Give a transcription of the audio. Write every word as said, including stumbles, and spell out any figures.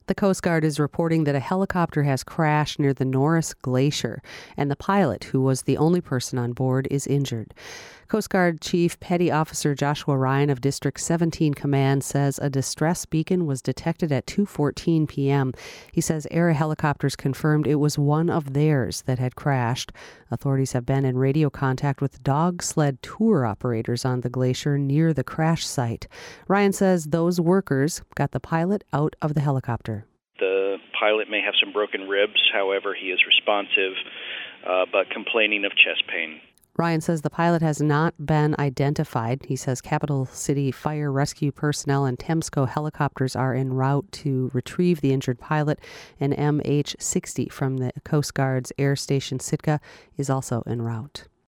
The Coast Guard is reporting that a helicopter has crashed near the Norris Glacier, and the pilot, who was the only person on board, is injured. Coast Guard Chief Petty Officer Joshua Ryan of District seventeen Command says a distress beacon was detected at two fourteen p.m. He says Air helicopters confirmed it was one of theirs that had crashed. Authorities have been in radio contact with dog sled tour operators on the glacier near the crash site. Ryan says those workers got the pilot out of the helicopter. The pilot may have some broken ribs, however, he is responsive, uh, but complaining of chest pain. Ryan says the pilot has not been identified. He says Capital City Fire Rescue personnel and Temsco helicopters are en route to retrieve the injured pilot. An M H sixty from the Coast Guard's Air Station Sitka is also en route.